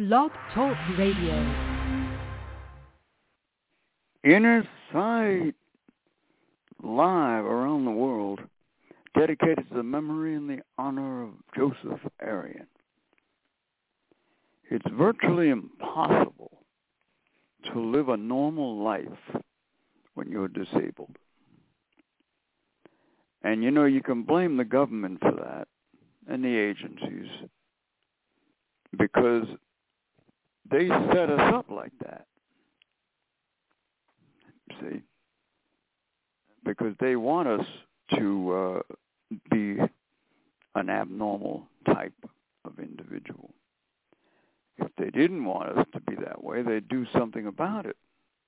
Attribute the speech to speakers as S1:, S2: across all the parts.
S1: Blog Talk Radio.
S2: Inner Sight, live around the world, dedicated to the memory and the honor of Joseph Arian. It's virtually impossible to live a normal life when you're disabled. And you can blame the government for that and the agencies because they set us up like that. See? Because they want us to be an abnormal type of individual. If they didn't want us to be that way, they'd do something about it.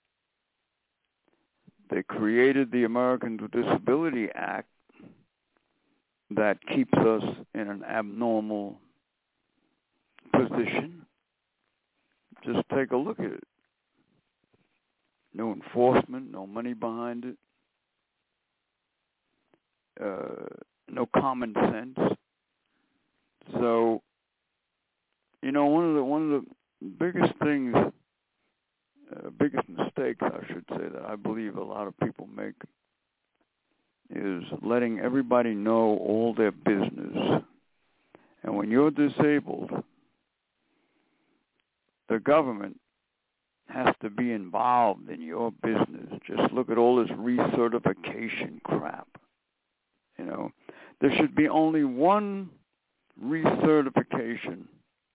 S2: They created the Americans with Disability Act that keeps us in an abnormal position. Just take a look at it. No enforcement, no money behind it, no common sense. So, one of the biggest things, biggest mistakes, I should say, that I believe a lot of people make is letting everybody know all their business. And when you're disabled, the government has to be involved in your business. Just look at all this recertification crap. There should be only one recertification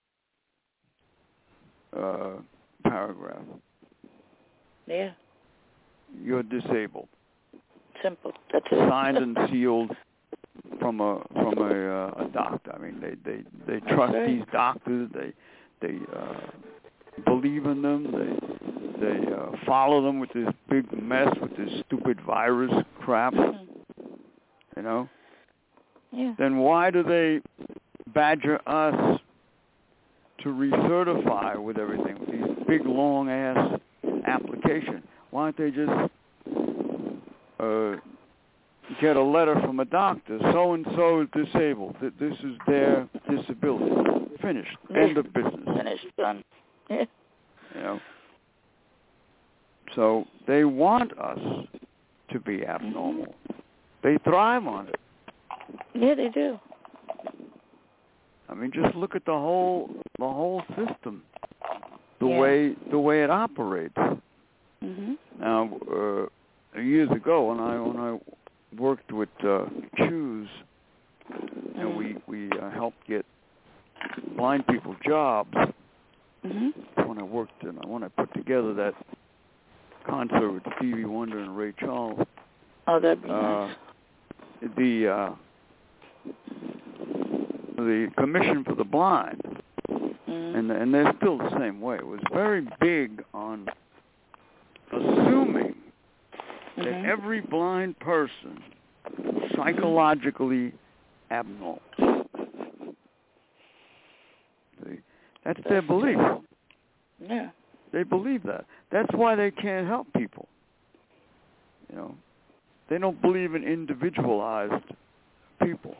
S2: paragraph.
S3: Yeah.
S2: You're disabled.
S3: Simple. That's it.
S2: Signed and sealed from a doctor. I mean, they trust these doctors. They believe in them. They follow them with this big mess with this stupid virus crap.
S3: Mm-hmm. Yeah.
S2: Then why do they badger us to recertify with everything, with these big long-ass applications? Why don't they just get a letter from a doctor, so-and-so is disabled, that this is their disability. Finished. End of business.
S3: Finished. Done. Yeah.
S2: So they want us to be abnormal. Mm-hmm. They thrive on it.
S3: Yeah, they do.
S2: I mean, just look at the whole system, the way it operates.
S3: Mm-hmm.
S2: Now, years ago, when I worked with Choose, and we helped get blind people jobs.
S3: Mm-hmm.
S2: When I put together that concert with Stevie Wonder and Ray Charles.
S3: Oh, that'd be nice.
S2: The Commission for the Blind, and they're still the same way, was very big on assuming that every blind person is psychologically abnormal. See? That's their belief.
S3: Yeah.
S2: They believe that. That's why they can't help people. They don't believe in individualized people.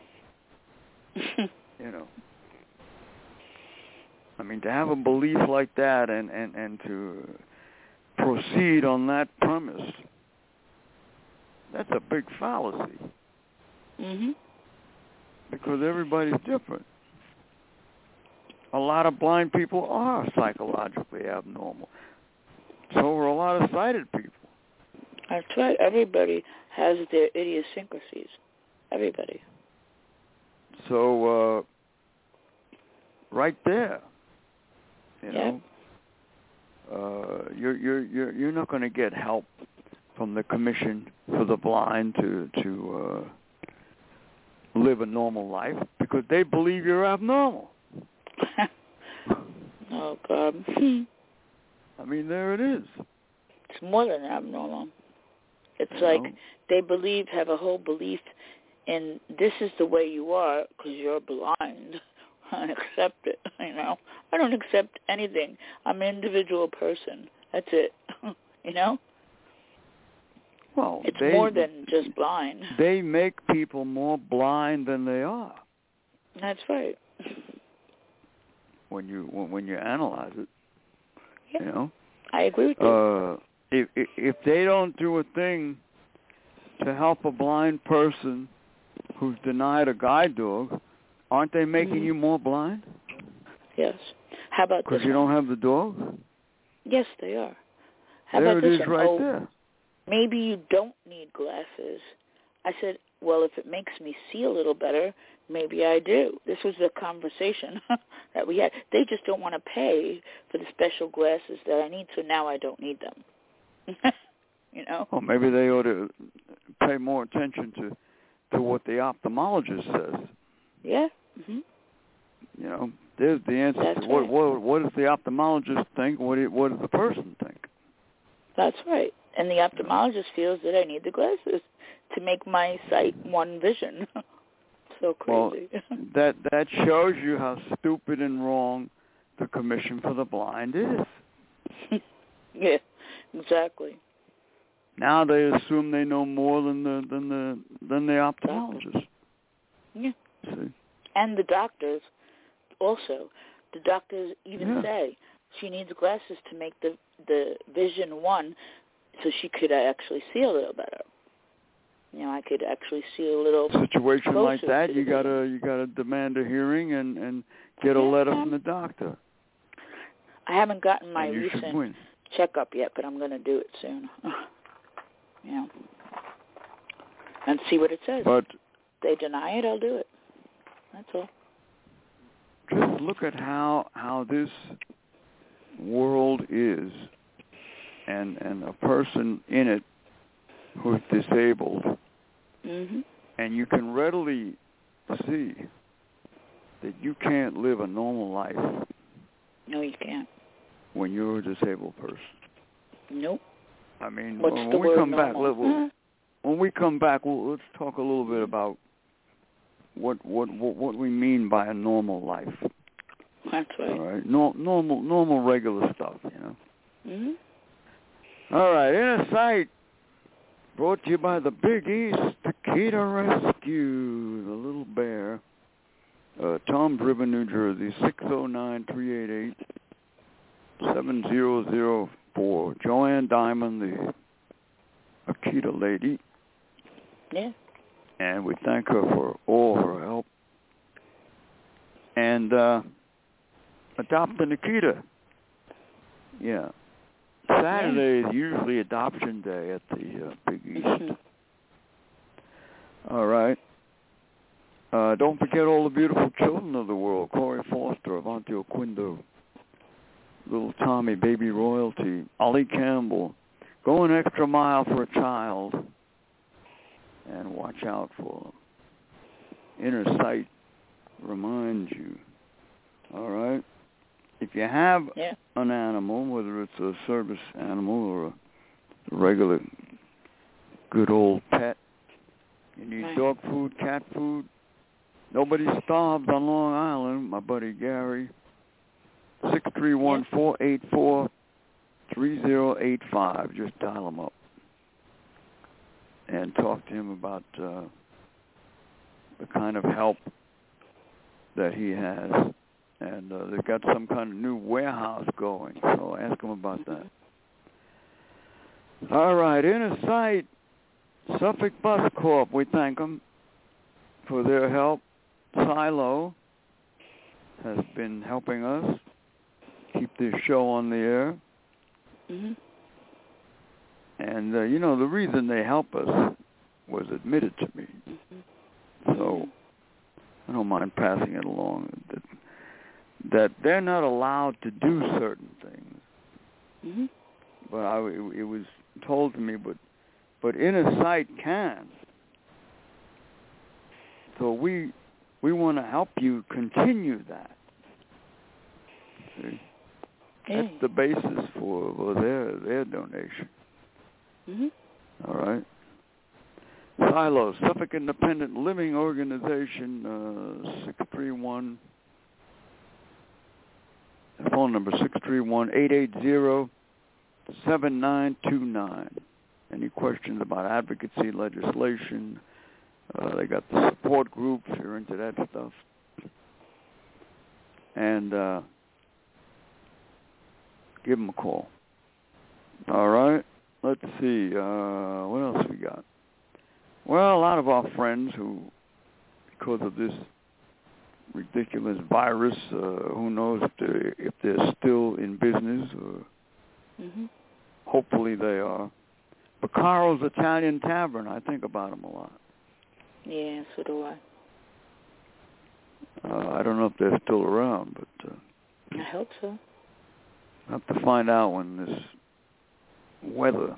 S2: I mean, to have a belief like that and to proceed on that premise, that's a big fallacy.
S3: Mm-hmm.
S2: Because everybody's different. A lot of blind people are psychologically abnormal. So are a lot of sighted people.
S3: That's right. Everybody has their idiosyncrasies. Everybody.
S2: So, right there, you're not going to get help from the Commission for the Blind to live a normal life because they believe you're abnormal.
S3: Oh, God.
S2: I mean, there it is.
S3: It's more than abnormal. It's like they have a whole belief in this is the way you are because you're blind. I accept it, I don't accept anything. I'm an individual person. That's it,
S2: Well,
S3: it's more than just blind.
S2: They make people more blind than they are.
S3: That's right.
S2: when you analyze it.
S3: Yeah.
S2: You know,
S3: I agree with you.
S2: If they don't do a thing to help a blind person who's denied a guide dog, aren't they making you more blind?
S3: Yes. How about this?
S2: Because you don't have the dog?
S3: Yes, they are. How
S2: there
S3: about
S2: it
S3: this
S2: is
S3: one?
S2: right there.
S3: Maybe you don't need glasses. I said, well, if it makes me see a little better, maybe I do. This was the conversation that we had. They just don't want to pay for the special glasses that I need, so now I don't need them. You know?
S2: Well, maybe they ought to pay more attention to what the ophthalmologist says.
S3: Yeah. Mm-hmm.
S2: You know, there's the answer.
S3: That's
S2: to
S3: right.
S2: What does the ophthalmologist think? What does the person think?
S3: That's right. And the ophthalmologist feels that I need the glasses to make my sight one vision. So crazy.
S2: Well, that shows you how stupid and wrong the Commission for the Blind is.
S3: Yeah, exactly.
S2: Now they assume they know more than the ophthalmologist.
S3: Yeah.
S2: See?
S3: And the doctors also. The doctors even say she needs glasses to make the vision one, so she could actually see a little better. You know, I could actually see a little
S2: situation like that. You
S3: vision.
S2: gotta demand a hearing and get a letter from the doctor.
S3: I haven't gotten my
S2: and you
S3: recent
S2: should win.
S3: checkup yet, but I'm going to do it soon. Yeah, and see what it says.
S2: But
S3: if they deny it, I'll do it. That's all.
S2: Just look at how this world is, and a person in it who's disabled, and you can readily see that you can't live a normal life.
S3: No, you can't.
S2: When you're a disabled person.
S3: Nope.
S2: I mean,
S3: What's
S2: when
S3: the
S2: we
S3: word
S2: come back,
S3: normal?
S2: when we come back, let's talk a little bit about what we mean by a normal life.
S3: That's right.
S2: All right, normal, regular stuff, you know.
S3: Mm-hmm.
S2: All right, Inner Sight, brought to you by the Big East Takeda Rescue, the little bear, Toms River, New Jersey, 609-388-7004. Joanne Diamond, the Akita lady.
S3: Yeah.
S2: And we thank her for all her help. And Adopt an Akita. Yeah. Saturday is usually adoption day at the Big East. All right. Don't forget all the beautiful children of the world. Corey Foster, Avanti Oquindo, Little Tommy, Baby Royalty, Ollie Campbell. Go an extra mile for a child. And watch out for them. Inner Sight reminds you. All right? If you have an animal, whether it's a service animal or a regular good old pet, you need dog food, cat food. Nobody starves on Long Island, my buddy Gary. 631-484-3085. Just dial him up and talk to him about the kind of help that he has. And they've got some kind of new warehouse going, so ask him about that. All right, Inner Sight, Suffolk Bus Corp, we thank them for their help. Silo has been helping us keep this show on the air. And, you know, the reason they help us was admitted to me. So I don't mind passing it along. That they're not allowed to do certain things. But it was told to me, but Inner Sight can. So we want to help you continue that. See? That's the basis for their donation. All right. Silo, Suffolk Independent Living Organization, 631. Phone number 631-880-7929. Any questions about advocacy legislation? They got the support group if you're into that stuff. And give them a call. All right. Let's see. What else we got? Well, a lot of our friends who, because of this ridiculous virus, who knows if they're still in business, or hopefully they are. Baccaro's Italian Tavern, I think about them a lot.
S3: Yeah, so do I.
S2: I don't know if they're still around, but
S3: I hope so.
S2: I have to find out when this weather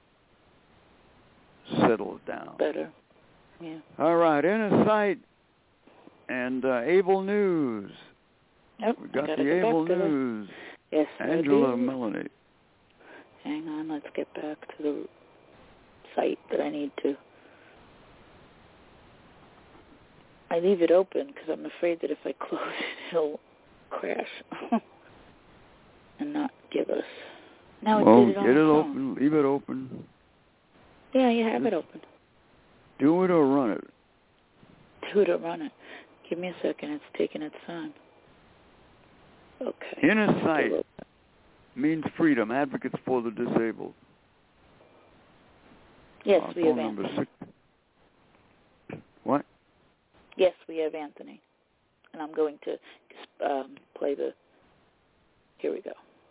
S2: settles down.
S3: Better, yeah.
S2: All right, Inner Sight and Able News.
S3: Yep,
S2: We got the Able News.
S3: Yes,
S2: Angela Melanie.
S3: Hang on, let's get back to the site that I need to. I leave it open because I'm afraid that if I close it, it'll crash and not give us. Now it did it on
S2: get
S3: the
S2: it
S3: phone.
S2: open. Leave it open.
S3: Yeah, you have it open.
S2: Do it or run it.
S3: Do it or run it. Give me a second. It's taking its time. Okay.
S2: Inner Sight means freedom. Advocates for the disabled.
S3: Yes, we have
S2: number
S3: Anthony.
S2: 6. What?
S3: Yes, we have Anthony. And I'm going to play the... Here we go.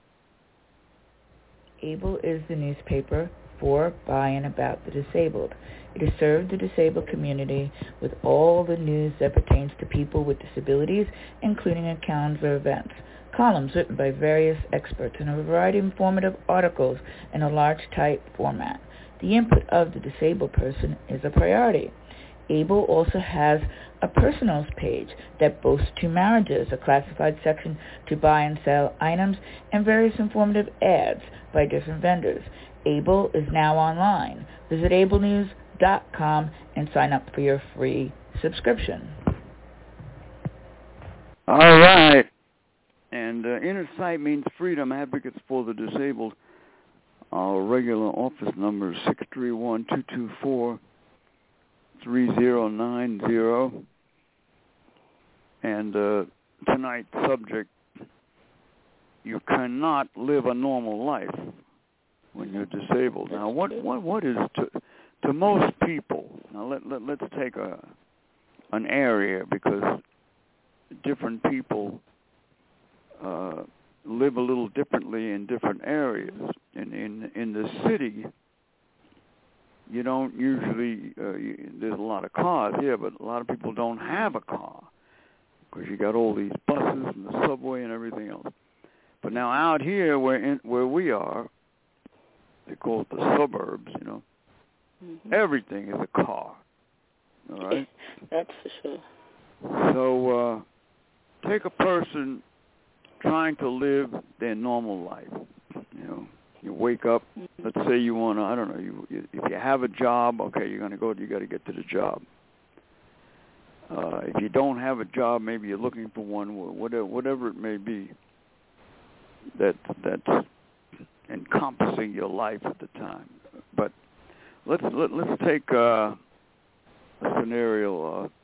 S4: Able is the newspaper for, by, and about the disabled. It has served the disabled community with all the news that pertains to people with disabilities, including a calendar of events, columns written by various experts, and a variety of informative articles in a large type format. The input of the disabled person is a priority. Able also has a personals page that boasts 2 marriages, a classified section to buy and sell items, and various informative ads by different vendors. Able is now online. Visit ablenews.com and sign up for your free subscription.
S2: All right. And Inner Sight means freedom. Advocates for the disabled. Our regular office number is 631-224-3090. And tonight's subject, you cannot live a normal life when you're disabled. Now, what is to most people? Now, let's take an area, because different people live a little differently in different areas. In the city, you don't usually, there's a lot of cars here, but a lot of people don't have a car because you got all these buses and the subway and everything else. But now out here where we are, they call it the suburbs, you know, everything is a car, all right?
S3: That's for sure.
S2: So take a person trying to live their normal life, you know. You wake up, let's say you want to, I don't know, if you have a job, okay, you got to get to the job. If you don't have a job, maybe you're looking for one, whatever it may be, that's encompassing your life at the time. But let's take a scenario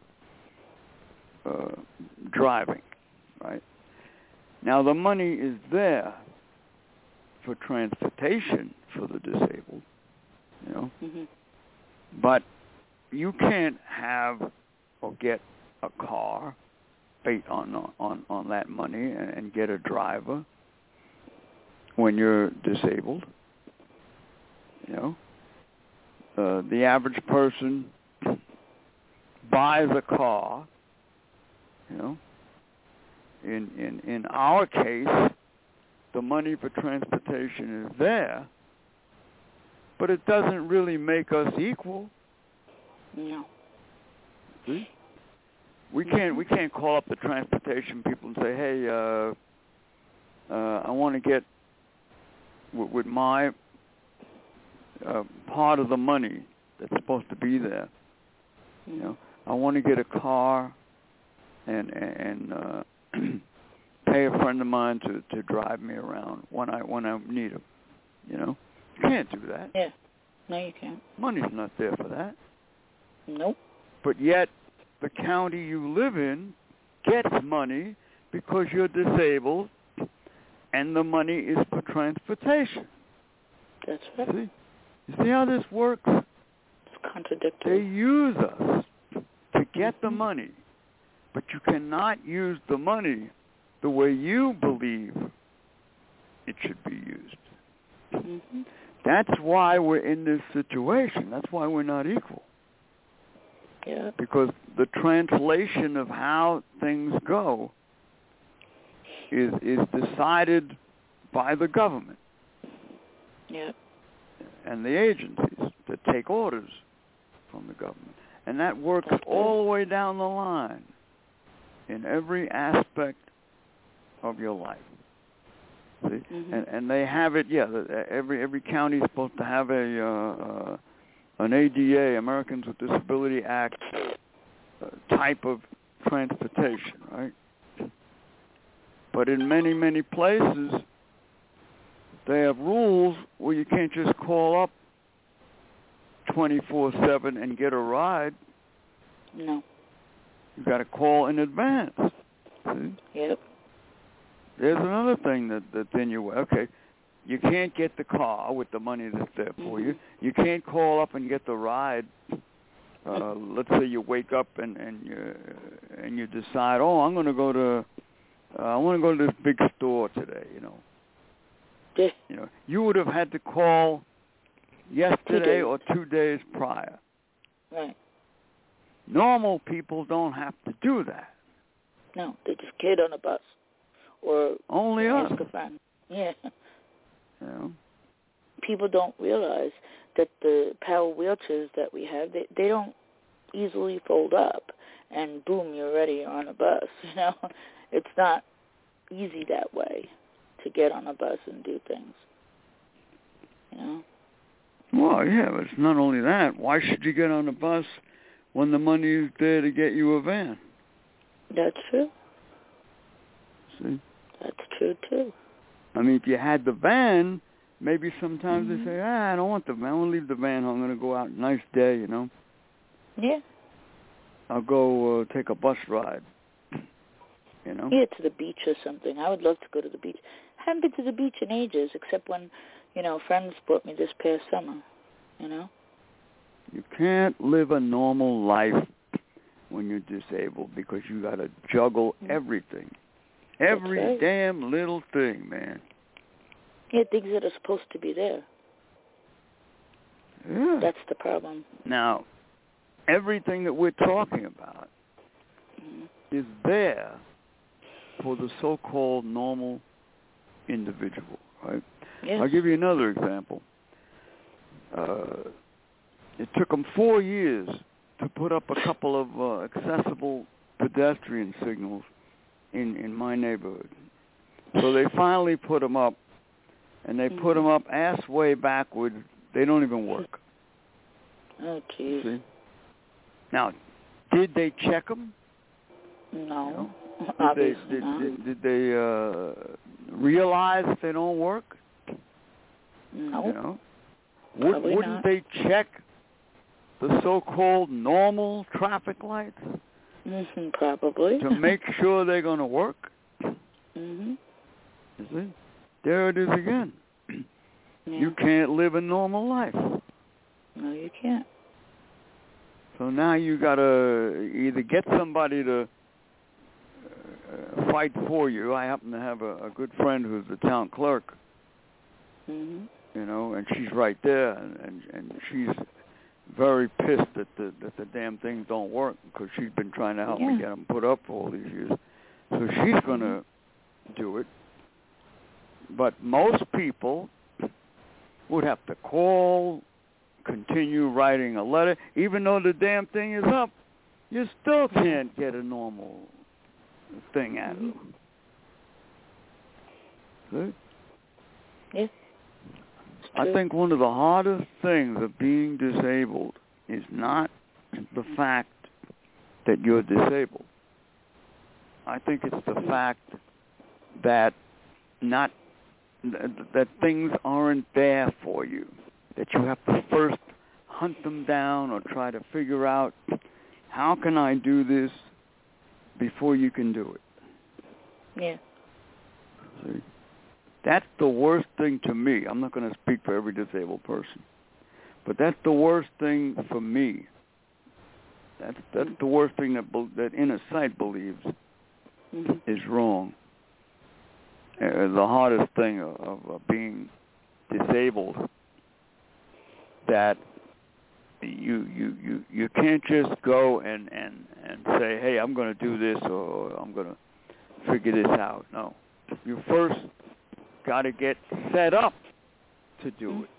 S2: driving, right? Now the money is there for transportation for the disabled, you know, but you can't have or get a car based on that money and get a driver when you're disabled, you know. The average person buys a car, you know. In our case, the money for transportation is there, but it doesn't really make us equal.
S3: No.
S2: See? We can't call up the transportation people and say, hey, I want to get with my part of the money that's supposed to be there. You know, I want to get a car and pay a friend of mine to drive me around when I need him. You know, you can't do that.
S3: Yeah, no, you can't.
S2: Money's not there for that.
S3: Nope.
S2: But yet, the county you live in gets money because you're disabled, and the money is for transportation.
S3: That's right.
S2: See? You see how this works?
S3: It's contradictory.
S2: They use us to get the money, but you cannot use the money the way you believe it should be used.
S3: Mm-hmm.
S2: That's why we're in this situation. That's why we're not equal.
S3: Yeah.
S2: Because the translation of how things go is decided by the government.
S3: Yeah.
S2: And the agencies that take orders from the government. And that works all the way down the line in every aspect of your life. See?
S3: Mm-hmm.
S2: And they have it, every county is supposed to have an ADA, Americans with Disability Act, type of transportation, right? But in many, many places, they have rules where you can't just call up 24/7 and get a ride.
S3: No.
S2: You got to call in advance. See?
S3: Yep.
S2: There's another thing that's in your way. Okay, you can't get the car with the money that's there for you. You can't call up and get the ride. Let's say you wake up and you decide, I want to go to this big store today. You would have had to call yesterday or 2 days prior.
S3: Right.
S2: Normal people don't have to do that.
S3: No, they just get on a bus or
S2: only us.
S3: Ask a friend. Yeah.
S2: Yeah.
S3: People don't realize that the power wheelchairs that we have, they don't easily fold up, and boom, you're already on a bus. It's not easy that way to get on a bus and do things.
S2: Well, yeah, but it's not only that. Why should you get on a bus when the money is there to get you a van?
S3: That's true.
S2: See?
S3: That's true, too.
S2: I mean, if you had the van, maybe sometimes they say, I don't want the van. I want to leave the van. I'm going to go out. Nice day,
S3: Yeah.
S2: I'll go take a bus ride,
S3: Yeah, to the beach or something. I would love to go to the beach. I haven't been to the beach in ages, except when, friends brought me this past summer,
S2: You can't live a normal life when you're disabled because you got to juggle everything. Every damn little thing, man.
S3: Yeah, things that are supposed to be there.
S2: Yeah.
S3: That's the problem.
S2: Now, everything that we're talking about is there for the so-called normal individual, right?
S3: Yes.
S2: I'll give you another example. It took them 4 years to put up a couple of accessible pedestrian signals in my neighborhood. So they finally put them up, and they put them up ass way backwards. They don't even work.
S3: Oh, jeez.
S2: See? Now, did they check them?
S3: No.
S2: Did they realize they don't work?
S3: No.
S2: Wouldn't they check the so-called normal traffic lights?
S3: Probably.
S2: To make sure they're going to work?
S3: You
S2: see? There it is again.
S3: Yeah.
S2: You can't live a normal life.
S3: No, you can't.
S2: So now you got to either get somebody to fight for you. I happen to have a good friend who's the town clerk, and she's right there, and she's very pissed that the damn things don't work because she's been trying to help me get them put up for all these years. So she's going to do it. But most people would have to call, continue writing a letter. Even though the damn thing is up, you still can't get a normal thing out of them. Good?
S3: Yeah.
S2: I think one of the hardest things of being disabled is not the fact that you're disabled. I think it's the fact that that things aren't there for you, that you have to first hunt them down or try to figure out, how can I do this before you can do it?
S3: Yeah.
S2: See? That's the worst thing to me. I'm not going to speak for every disabled person, but that's the worst thing for me. That's the worst thing that Inner Sight believes is wrong. The hardest thing of being disabled, that you can't just go and say, hey, I'm going to do this or I'm going to figure this out. No. You first got to get set up to do it.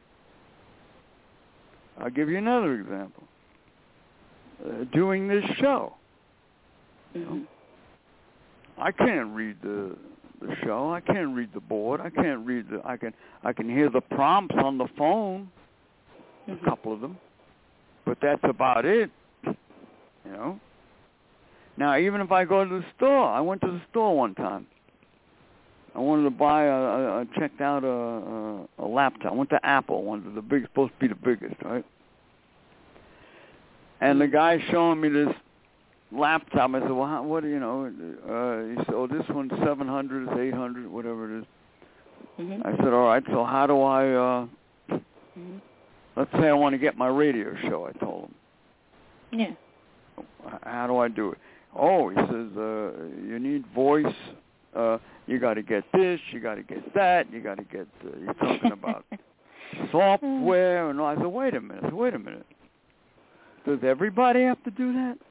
S2: I'll give you another example. Doing this show. I can't read the show. I can't read the board. I can't read I can hear the prompts on the phone, a couple of them, but that's about it. You know. Now, even if I go to the store, I went to the store one time. I wanted to buy checked out a laptop. I went to Apple, one of the big, supposed to be the biggest, right? And the guy showing me this laptop. I said, well, what do you know? He said, oh, this one's 700, it's 800, whatever it is. I said, all right, so how do I, let's say I want to get my radio show, I told him.
S3: Yeah.
S2: How do I do it? Oh, he says, you need voice. You got to get this, you got to get that, you got to get, you're talking about software. And all. I said, wait a minute. Does everybody have to do that?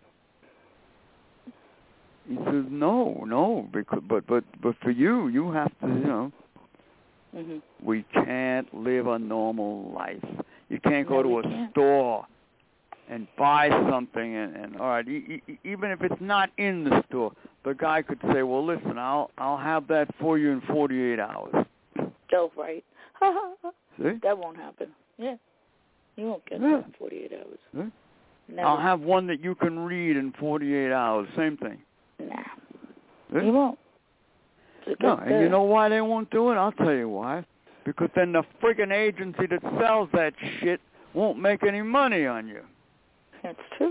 S2: He says, no, because, but for you have to, you know, we can't live a normal life. You can't go to a store and buy something and all right, even if it's not in the store, the guy could say, well, listen, I'll have that for you in 48 hours.
S3: Oh, right.
S2: See?
S3: That won't happen. Yeah. You won't get that in 48 hours.
S2: See? I'll have one that you can read in 48 hours. Same thing.
S3: Nah.
S2: See?
S3: You won't.
S2: No, and you know why they won't do it? I'll tell you why. Because then the friggin' agency that sells that shit won't make any money on you.
S3: That's true.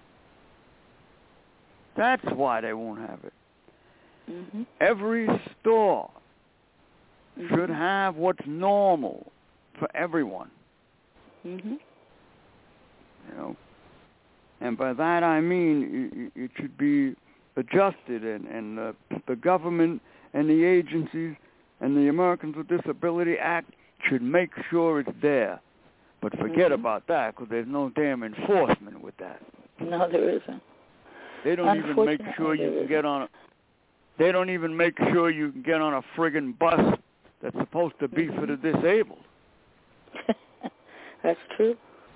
S2: That's why they won't have it. Every store should have what's normal for everyone. You know, and by that I mean it should be adjusted, and the government and the agencies and the Americans with Disability Act should make sure it's there. But forget about that, because there's no damn enforcement with that.
S3: No, there isn't.
S2: They don't even make sure you can get on. They don't even make sure you can get on a friggin' bus that's supposed to be for the disabled.
S3: That's true.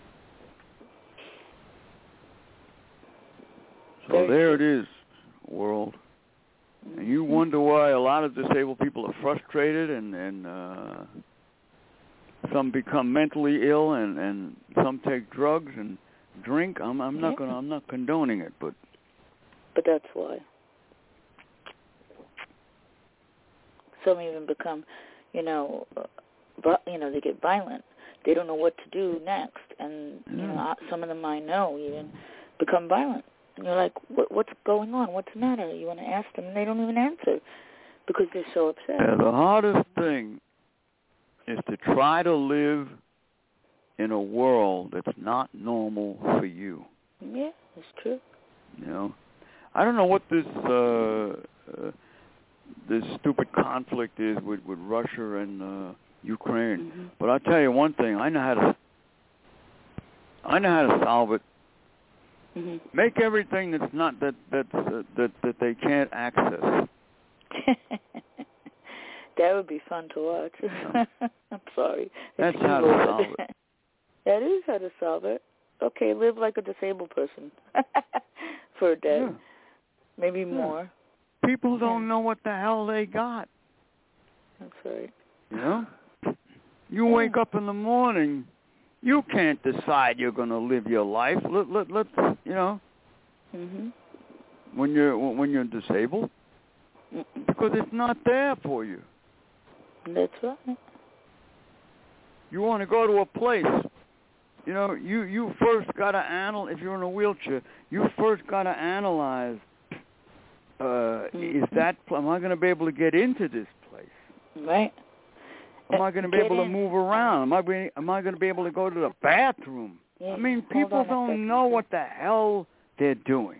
S2: So there it is, world. And you wonder why a lot of disabled people are frustrated, and some become mentally ill, and some take drugs and drink. I'm not condoning it, but
S3: that's why. Some even become, they get violent. They don't know what to do next, and some of them I know even become violent. And you're like, what's going on? What's the matter? You want to ask them, and they don't even answer because they're so upset.
S2: Yeah, the hardest thing is to try to live in a world that's not normal for you.
S3: Yeah, that's true.
S2: You know, I don't know what this stupid conflict is with Russia and Ukraine, but I'll tell you one thing: I know how to solve it. Make everything that's not that they can't access.
S3: That would be fun to watch. I'm sorry.
S2: That's how to solve it.
S3: That is how to solve it. Okay, live like a disabled person for a day. Yeah. Maybe more.
S2: People don't know what the hell they got.
S3: That's right.
S2: You know? You wake up in the morning, you can't decide you're going to live your life. Let's when you're disabled, because it's not there for you.
S3: That's right.
S2: You want to go to a place, you first got to analyze. If you're in a wheelchair, you first got to analyze. Am I going to be able to get into this place?
S3: Right.
S2: Am I going to be able to move around? Am I going to be able to go to the bathroom?
S3: Yeah.
S2: I mean, people don't know what the hell they're doing.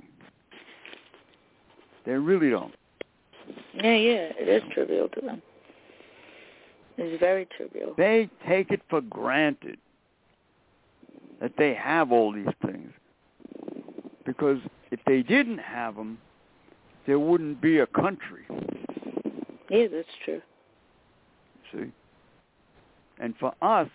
S2: They really don't.
S3: Yeah, it is trivial to them. It's very trivial.
S2: They take it for granted that they have all these things. Because if they didn't have them, there wouldn't be a country.
S3: Yeah, that's true.
S2: See? And for us,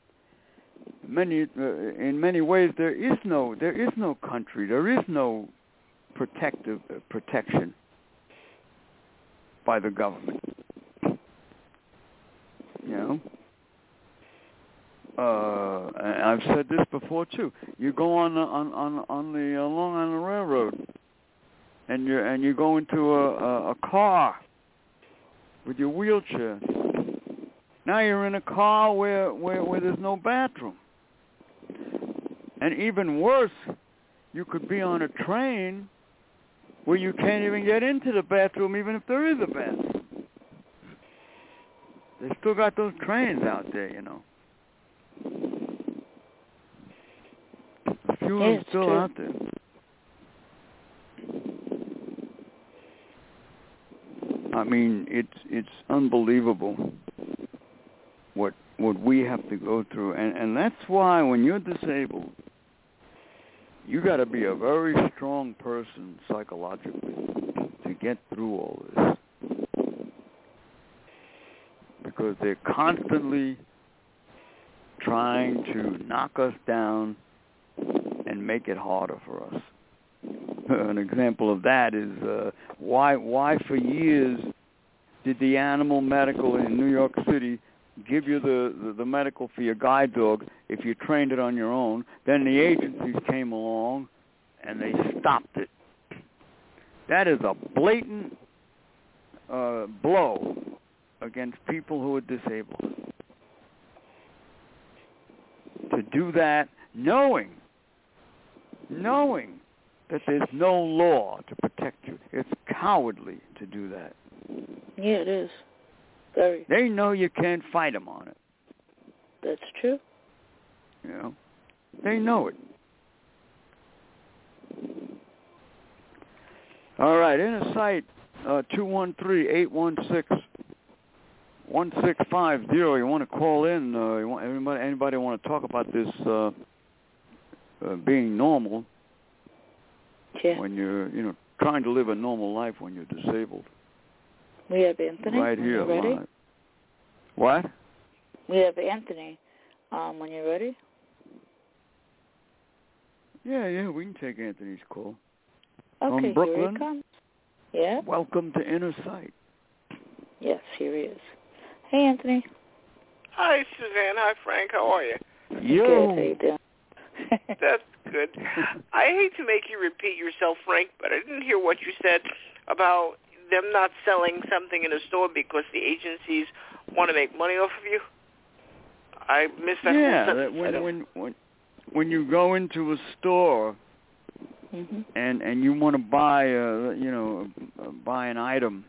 S2: in many ways, there is no country. There is no protection by the government. You know, and I've said this before too. You go on the Long Island Railroad, and you go into a car with your wheelchair. Now you're in a car where there's no bathroom. And even worse, you could be on a train where you can't even get into the bathroom even if there is a bathroom. They still got those trains out there, you know. A few of them still out there. I mean, it's unbelievable what we have to go through, and that's why when you're disabled, you got to be a very strong person psychologically to get through all this, because they're constantly trying to knock us down and make it harder for us. An example of that is why for years did the animal medical in New York City give you the medical for your guide dog if you trained it on your own? Then the agencies came along and they stopped it. That is a blatant blow against people who are disabled. To do that knowing that there's no law to protect you. It's cowardly to do that.
S3: Yeah, it is. Very.
S2: They know you can't fight them on it.
S3: That's true.
S2: You know, they know it. All right, Inner Sight, 213-816-1650. You want to call in? Anybody want to talk about this being normal?
S3: Yeah.
S2: When you're, trying to live a normal life when you're disabled.
S3: We have Anthony.
S2: Right here,
S3: ready?
S2: live. What?
S3: We have Anthony. When you're ready.
S2: Yeah, we can take Anthony's call.
S3: Okay,
S2: From Brooklyn.
S3: here he comes. Yeah.
S2: Welcome to Inner Sight.
S3: Yes, here he is. Hey, Anthony.
S5: Hi, Suzanne. Hi, Frank. How are you?
S2: Yo.
S3: Good. How you doing?
S5: That's good. I hate to make you repeat yourself, Frank, but I didn't hear what you said about them not selling something in a store because the agencies want to make money off of you. I missed that whole sentence.
S2: When you go into a store
S3: mm-hmm.
S2: and you want to buy buy an item,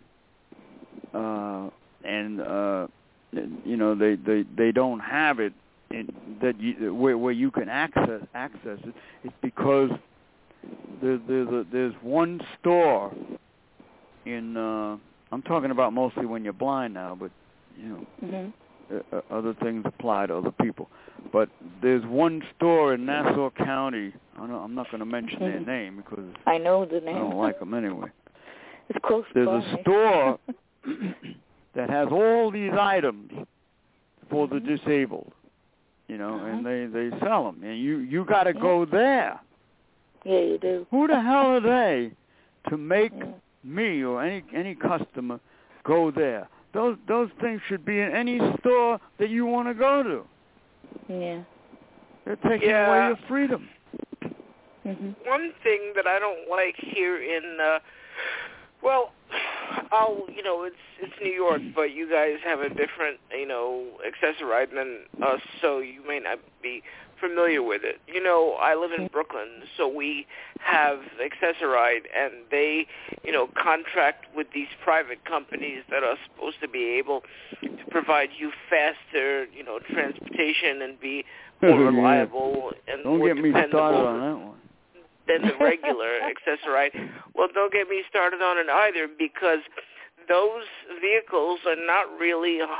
S2: they don't have it where you can access it. It's because there's one store in I'm talking about mostly when you're blind now, but
S3: mm-hmm.
S2: Other things apply to other people. But there's one store in Nassau County. I'm not going to mention their name because
S3: I know the name.
S2: I don't like them anyway.
S3: It's close.
S2: There's a store that has all these items for the disabled, and they sell them, and you got to go there.
S3: Yeah, you do.
S2: Who the hell are they to make me or any customer go there? Those things should be in any store that you want to go to.
S3: Yeah.
S2: They're taking away your freedom.
S3: Mm-hmm.
S5: One thing that I don't like here in Well, it's New York, but you guys have a different, Access-A-Ride than us, so you may not be familiar with it. I live in Brooklyn, so we have Access-A-Ride, and they, contract with these private companies that are supposed to be able to provide you faster, transportation and be more reliable and
S2: Don't
S5: more
S2: get me
S5: dependable
S2: started on that one.
S5: Than the regular Access-A-Ride. Well, don't get me started on it either, because those vehicles are not really 100%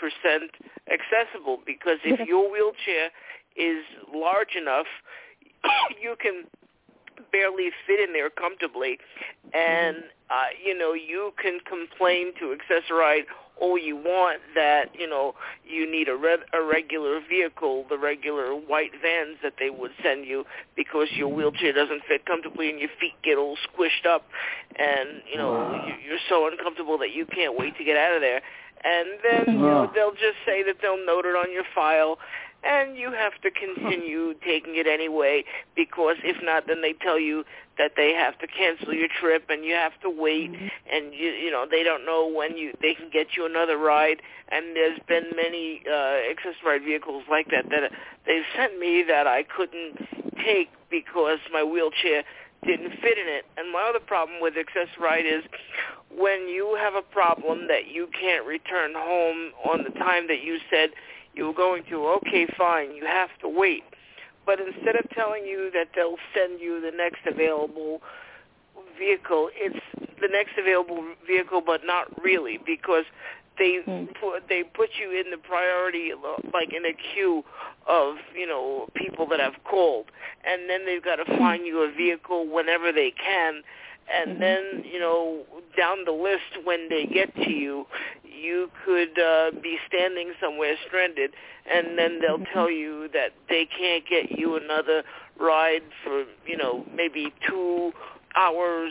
S5: accessible, because if your wheelchair is large enough, you can barely fit in there comfortably, and you can complain to Access-A-Ride all you want that you need a regular vehicle, the regular white vans that they would send you, because your wheelchair doesn't fit comfortably and your feet get all squished up, and you're so uncomfortable that you can't wait to get out of there. And then they'll just say that they'll note it on your file, and you have to continue taking it anyway, because if not, then they tell you that they have to cancel your trip, and you have to wait, and they don't know when they can get you another ride. And there's been many Access-A-Ride vehicles like that they've sent me that I couldn't take because my wheelchair didn't fit in it. And my other problem with Access-A-Ride is when you have a problem that you can't return home on the time that you said you were going to, okay, fine, you have to wait. But instead of telling you that they'll send you the next available vehicle, it's the next available vehicle, but not really, because they put you in the priority, like in a queue of, people that have called. And then they've got to find you a vehicle whenever they can. And then, down the list when they get to you, you could be standing somewhere stranded, and then they'll tell you that they can't get you another ride for, maybe 2 hours,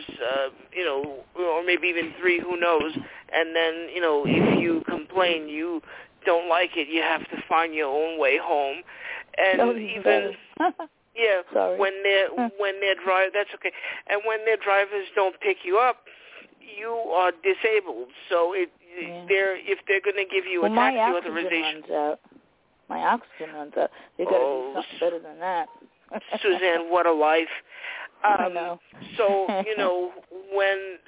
S5: or maybe even 3, who knows. And then, if you complain, you don't like it, you have to find your own way home. And even... Yeah,
S3: sorry.
S5: when their drive, that's okay. And when their drivers don't pick you up, you are disabled. So if they're going to give you a taxi authorization,
S3: my oxygen runs out. They got to do something better than that.
S5: Suzanne, what a life!
S3: I know.
S5: So when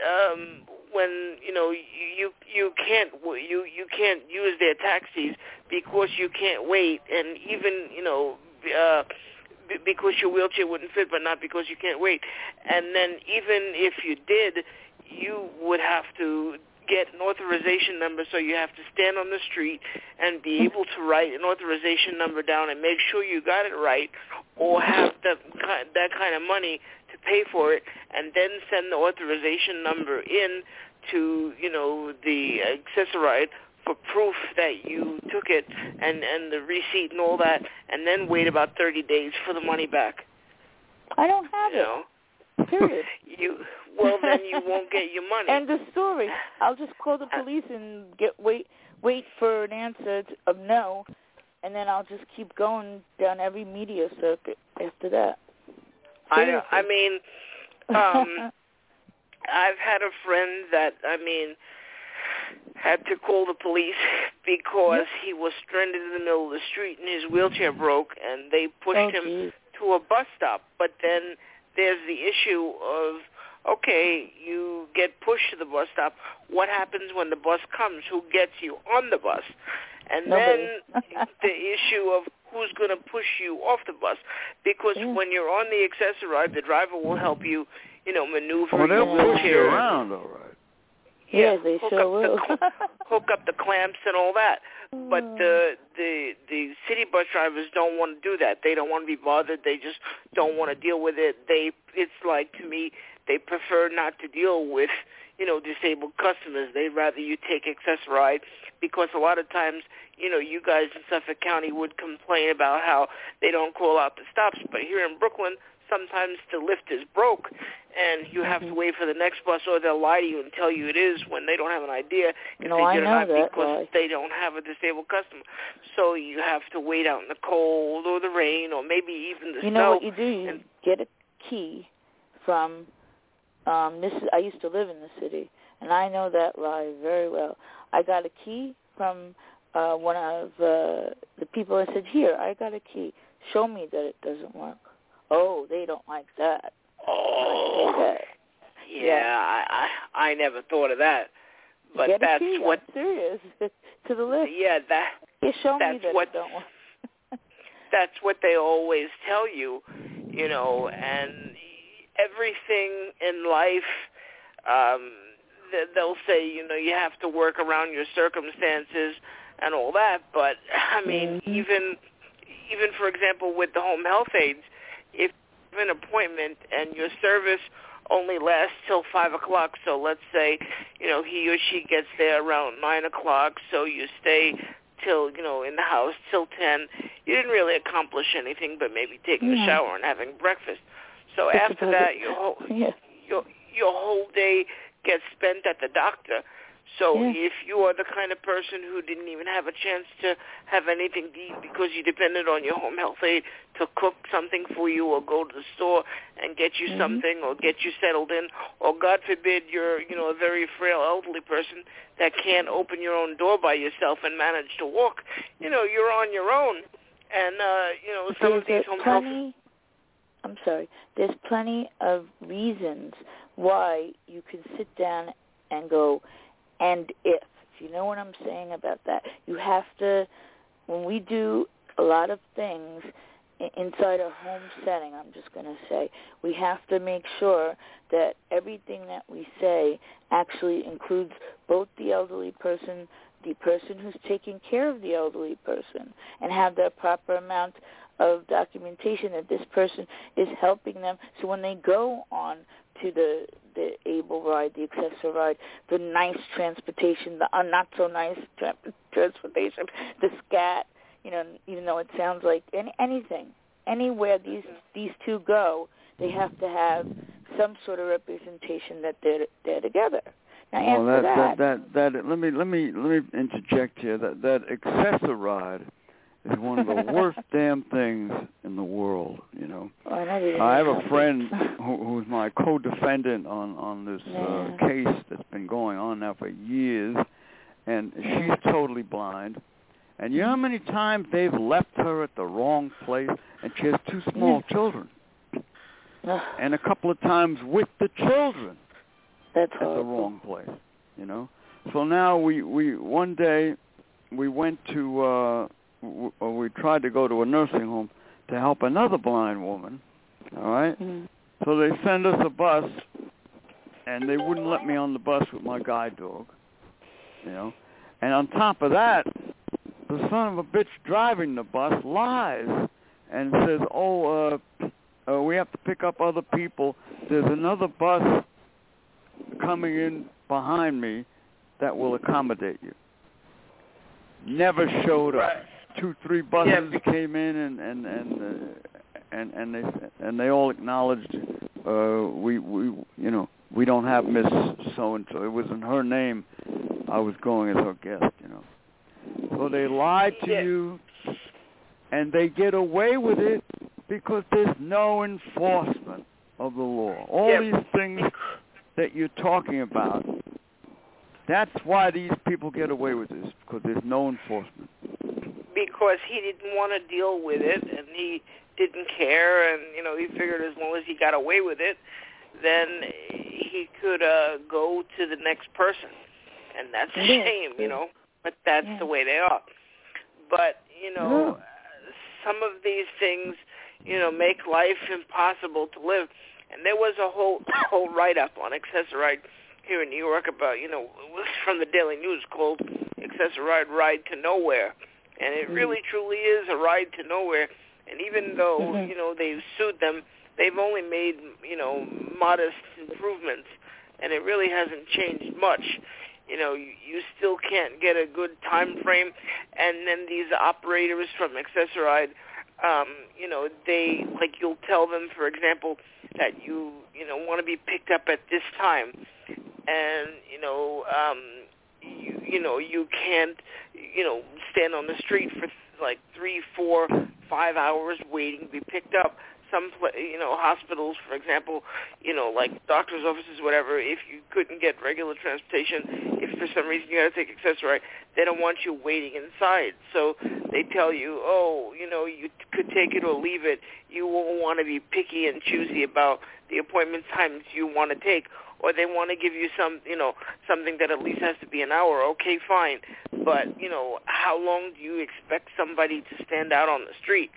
S5: you can't use their taxis because you can't wait, and even because your wheelchair wouldn't fit, but not because you can't wait. And then even if you did, you would have to get an authorization number, so you have to stand on the street and be able to write an authorization number down and make sure you got it right, or have that kind of money to pay for it, and then send the authorization number in to, the Access-A-Ride for proof that you took it, and the receipt and all that, and then wait about 30 days for the money back.
S3: I don't have it. Period.
S5: Then you won't get your money.
S3: End of story. I'll just call the police and wait for an answer of no, and then I'll just keep going down every media circuit after that. Seriously.
S5: I mean, I've had a friend that, had to call the police because he was stranded in the middle of the street and his wheelchair broke, and they pushed him to a bus stop. But then there's the issue of, okay, you get pushed to the bus stop. What happens when the bus comes? Who gets you on the bus? And then the issue of who's going to push you off the bus. Because when you're on the Access-A-Ride, the driver will help you, maneuver your wheelchair.
S2: They'll push you around, all right.
S3: Yeah, they sure will.
S5: Hook up the clamps and all that. But the city bus drivers don't want to do that. They don't want to be bothered. They just don't want to deal with it. It's like, to me, they prefer not to deal with, disabled customers. They'd rather you take Access-A-Ride, because a lot of times, you guys in Suffolk County would complain about how they don't call out the stops. But here in Brooklyn, sometimes the lift is broke, and you have to wait for the next bus, or they'll lie to you and tell you it is when they don't have an idea if they did or not, because they don't have a disabled customer. So you have to wait out in the cold or the rain or maybe even the snow.
S3: You know what you do? You get a key from I used to live in the city, And I know that lie very well. I got a key from one of the people. I said, here, I got a key. Show me that it doesn't work. Oh, they don't like that.
S5: Oh, yeah. I never thought of that. But
S3: Get
S5: that's
S3: a key.
S5: what.
S3: I'm serious. To the list.
S5: Yeah,
S3: show me that
S5: what,
S3: it don't work.
S5: That's what they always tell you, you know, and everything in life, they'll say, you know, you have to work around your circumstances and all that. But I mean, even for example, with the home health aides, if you have an appointment and your service only lasts till 5 o'clock, so let's say, you know, he or she gets there around 9 o'clock, so you stay till, you know, in the house till 10. You didn't really accomplish anything but maybe taking a shower and having breakfast. So after that, your whole day gets spent at the doctor. So if you are the kind of person who didn't even have a chance to have anything to eat because you depended on your home health aide to cook something for you or go to the store and get you something or get you settled in, or God forbid you're, you know, a very frail elderly person that can't open your own door by yourself and manage to walk, you know, you're on your own. And, you know, some of these home health...
S3: I'm sorry. There's plenty of reasons why you can sit down and go, and if you know what I'm saying about that, you have to, when we do a lot of things inside a home setting, I'm just going to say, we have to make sure that everything that we say actually includes both the elderly person, the person who's taking care of the elderly person, and have the proper amount of documentation that this person is helping them. So when they go on to the able ride, the accessor ride, the nice transportation, the not so nice transportation, the scat, you know, even though it sounds like anything, anywhere these two go, they have to have some sort of representation that they're together. Now,
S2: let me interject here. That accessor ride is one of the worst damn things in the world, you know. I have a friend who's my co-defendant on this case that's been going on now for years, and she's totally blind. And you know how many times they've left her at the wrong place, and she has two small children, and a couple of times with the children
S3: at
S2: the wrong place, you know. So now we one day we went to we tried to go to a nursing home to help another blind woman, all right? So they send us a bus, and they wouldn't let me on the bus with my guide dog, you know. And on top of that, the son of a bitch driving the bus lies and says, we have to pick up other people. There's another bus coming in behind me that will accommodate you. Never showed up. 2-3 buses came in and they all acknowledged we don't have Miss so and so. It wasn't her name. I was going as her guest, you know. So they lied to you, and they get away with it because there's no enforcement of the law. All these things that you're talking about, that's why these people get away with this, because there's no enforcement.
S5: Because he didn't want to deal with it, and he didn't care, and, you know, he figured as long as he got away with it, then he could go to the next person. And that's a shame, you know, but that's the way they are. But, you know, some of these things, you know, make life impossible to live. And there was a whole write-up on Accessoride here in New York about, you know, it was from the Daily News called Accessoride Ride to Nowhere. And it really, truly is a ride to nowhere. And even though, you know, they've sued them, they've only made, you know, modest improvements. And it really hasn't changed much. You know, you still can't get a good time frame. And then these operators from Accessoride, you know, they, like, you'll tell them, for example, that you know, want to be picked up at this time. And, you know, you can't, you know, stand on the street for like 3, 4, 5 hours waiting to be picked up. Some, hospitals, for example, like doctor's offices, whatever, if you couldn't get regular transportation, if for some reason you had to take accessoride, they don't want you waiting inside. So they tell you, you could take it or leave it. You won't want to be picky and choosy about the appointment times you want to take, or they want to give you something that at least has to be an hour. Okay, fine. But, how long do you expect somebody to stand out on the street?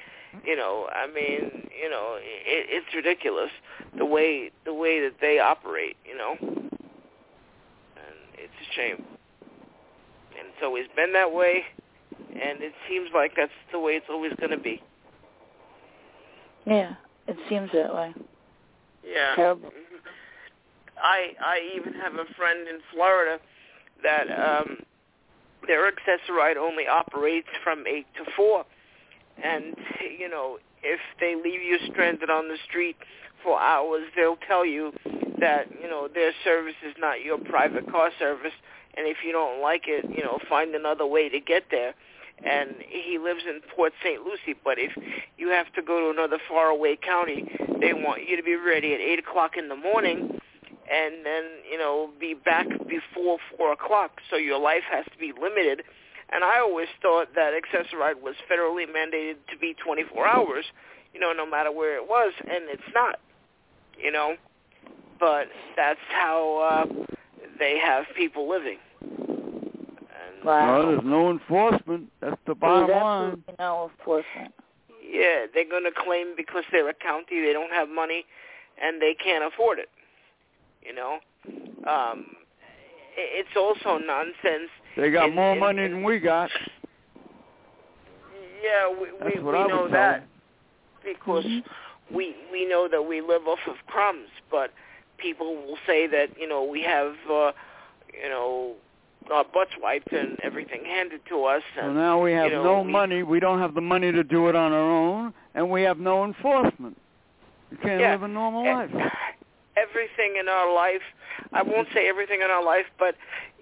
S5: It's ridiculous the way that they operate, and it's a shame. And it's always been that way, and it seems like that's the way it's always going to be.
S3: Yeah, it seems that way.
S5: Yeah.
S3: Terrible.
S5: I even have a friend in Florida that their accessoride only operates from 8 to 4. And, if they leave you stranded on the street for hours, they'll tell you that, their service is not your private car service. And if you don't like it, find another way to get there. And he lives in Port St. Lucie, but if you have to go to another faraway county, they want you to be ready at 8 o'clock in the morning and then, be back before 4 o'clock. So your life has to be limited. And I always thought that accessoride was federally mandated to be 24 hours, no matter where it was, and it's not, But that's how they have people living. And,
S3: wow.
S2: No, there's no enforcement. That's the bottom line.
S3: There's absolutely no enforcement.
S5: Yeah, they're going to claim because they're a county, they don't have money, and they can't afford it, It's also nonsense.
S2: They got more money than we got.
S5: Yeah, we know that because we know that we live off of crumbs, but people will say that, we have, our butts wiped and everything handed to us. And,
S2: so now we have no money. We don't have the money to do it on our own, and we have no enforcement. You can't live a normal life.
S5: Everything in our life, I won't say everything in our life, but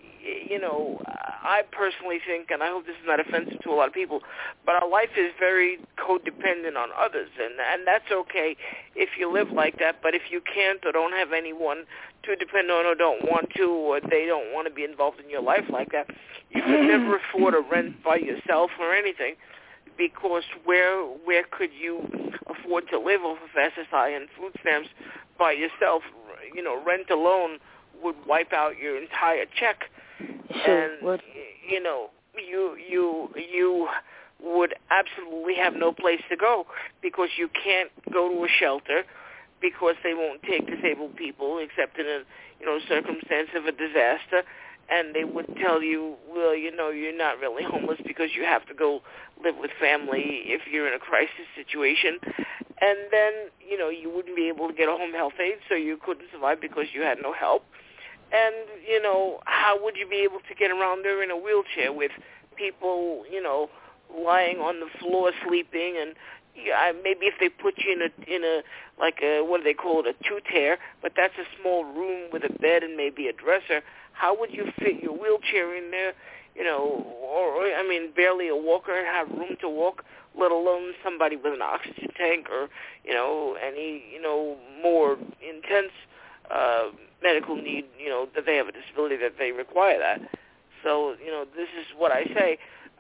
S5: I personally think, and I hope this is not offensive to a lot of people, but our life is very codependent on others, and that's okay if you live like that, but if you can't or don't have anyone to depend on or don't want to, or they don't want to be involved in your life like that, you could never afford a rent by yourself or anything, because where could you afford to live off of SSI and food stamps by yourself? Rent alone would wipe out your entire check. And you would absolutely have no place to go because you can't go to a shelter because they won't take disabled people except in a circumstance of a disaster, and they would tell you, well, you're not really homeless because you have to go live with family if you're in a crisis situation. And then, you wouldn't be able to get a home health aid, so you couldn't survive because you had no help. And, how would you be able to get around there in a wheelchair with people, lying on the floor sleeping? And maybe if they put you in a what do they call it, a two-tier, but that's a small room with a bed and maybe a dresser, how would you fit your wheelchair in there? Barely a walker and have room to walk, let alone somebody with an oxygen tank or, any, more intense medical need, that they have a disability that they require that. So, this is what I say.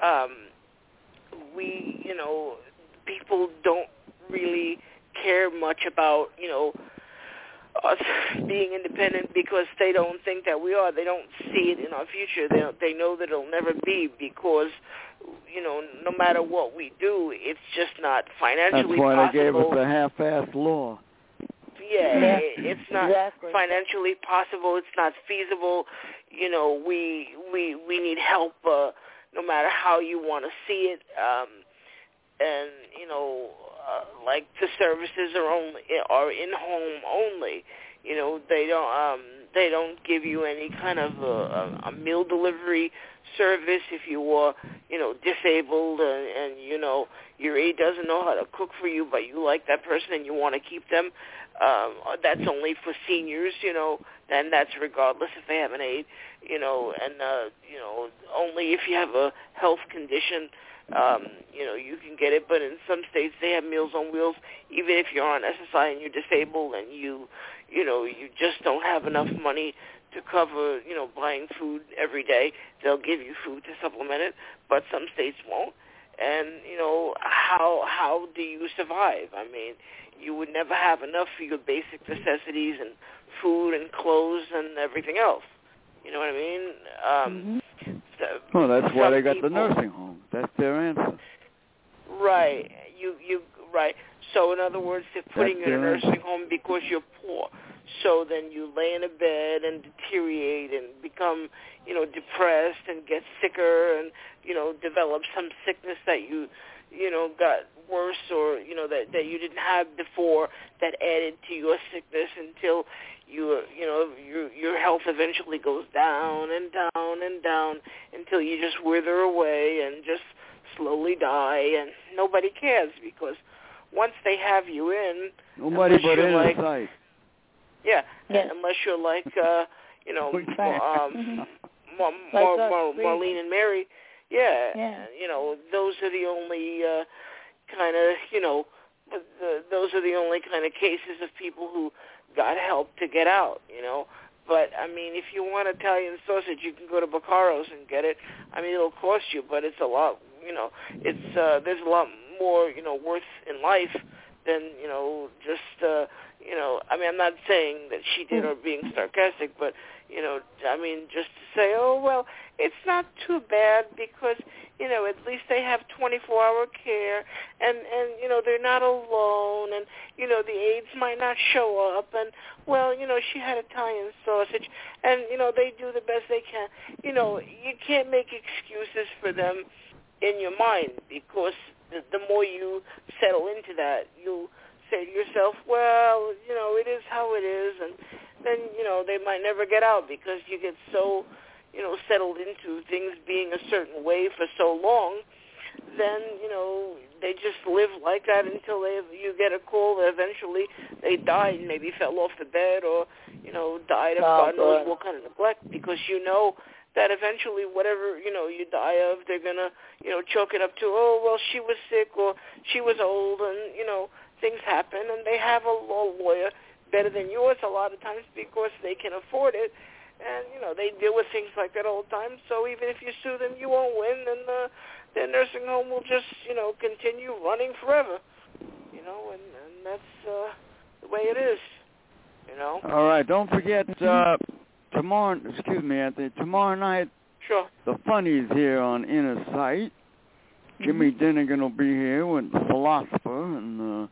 S5: People don't really care much about, us being independent because they don't think that we are. They don't see it in our future. They know that it'll never be because, no matter what we do, it's just not financially possible.
S2: That's why they gave us a half-assed law.
S5: Yeah, it's not financially possible. It's not feasible. We need help no matter how you want to see it. Like the services are in home only. They don't give you any kind of a meal delivery service, if you were, disabled and your aide doesn't know how to cook for you, but you like that person and you want to keep them, that's only for seniors, then that's regardless if they have an aide, only if you have a health condition, you can get it. But in some states they have Meals on Wheels, even if you're on SSI and you're disabled and you just don't have enough money to cover, buying food every day. They'll give you food to supplement it, but some states won't. And, how do you survive? I mean, you would never have enough for your basic necessities and food and clothes and everything else. You know what I mean?
S2: Well, that's why they got the nursing home. That's their answer.
S5: Right. Right. So, in other words, they're putting you in a nursing home because you're poor. So then you lay in a bed and deteriorate and become, depressed and get sicker and, develop some sickness that you got worse or, that you didn't have before that added to your sickness until your health eventually goes down and down and down until you just wither away and just slowly die, and nobody cares because once they have you in,
S2: nobody but in sight.
S5: Yeah, unless you're like, Marlene and Mary. Yeah. Those are the only those are the only kind of cases of people who got help to get out, But, I mean, if you want Italian sausage, you can go to Baccaro's and get it. I mean, it'll cost you, but it's a lot, there's a lot more, worth in life than, I mean, I'm not saying that she did or being sarcastic, but, I mean, just to say, oh, well, it's not too bad because, at least they have 24-hour care and, they're not alone and, the aides might not show up and, well, she had Italian sausage and, they do the best they can. You can't make excuses for them in your mind because the more you settle into that, you'll say to yourself, well, it is how it is, and then, they might never get out because you get so, settled into things being a certain way for so long, then, they just live like that until you get a call that eventually they died and maybe fell off the bed or, died of God knows what kind of neglect because that eventually whatever, you die of, they're going to, chalk it up to, oh, well, she was sick or she was old and, things happen, and they have a law lawyer better than yours a lot of times because they can afford it, and, they deal with things like that all the time, so even if you sue them, you won't win, and their nursing home will just, continue running forever, and that's the way it is,
S2: All right, don't forget, tomorrow, excuse me, Anthony, tomorrow night,
S5: sure,
S2: the Funnies here on Inner Sight. Jimmy Dinnigan will be here with the philosopher, and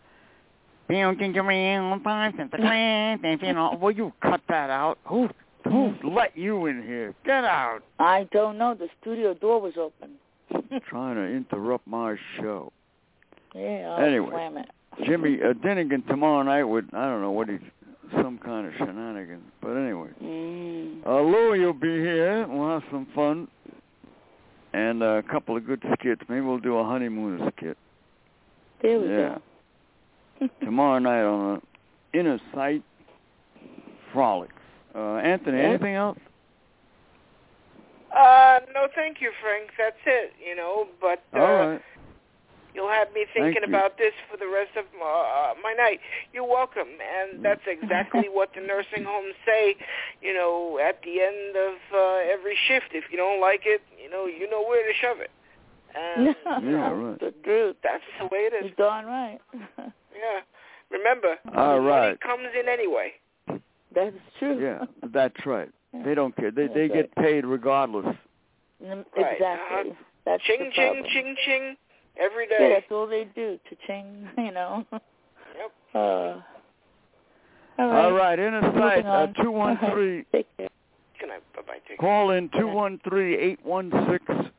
S2: will you cut that out? Who let you in here? Get out.
S3: I don't know. The studio door was open.
S2: Trying to interrupt my show.
S3: Yeah,
S2: anyway,
S3: slam it.
S2: Jimmy Dinnigan tomorrow night with, I don't know what some kind of shenanigans. But anyway. Louie will be here. We'll have some fun. And a couple of good skits. Maybe we'll do a honeymoon skit.
S3: There we go.
S2: Tomorrow night on Inner Sight Frolics. Anthony, anything else?
S5: No, thank you, Frank. That's it, but
S2: all right.
S5: You'll have me thinking about this for the rest of my night. You're welcome. And that's exactly what the nursing homes say, at the end of every shift. If you don't like it, you know where to shove it. And,
S2: right.
S5: The truth. That's the way it is.
S3: You're darn right.
S5: Yeah. Remember,
S2: money
S5: comes in anyway.
S3: That is true.
S2: Yeah, that's right. They don't care. They get paid regardless.
S3: Exactly.
S5: Right.
S3: That's
S5: ching,
S3: the
S5: ching,
S3: problem.
S5: ching, ching, every day.
S3: Yeah, that's all they do, cha-ching,
S5: Yep.
S2: All right, Inner Sight, 213.
S3: Take care.
S5: Good night. Bye-bye. Take care.
S2: Call in 213-816-1650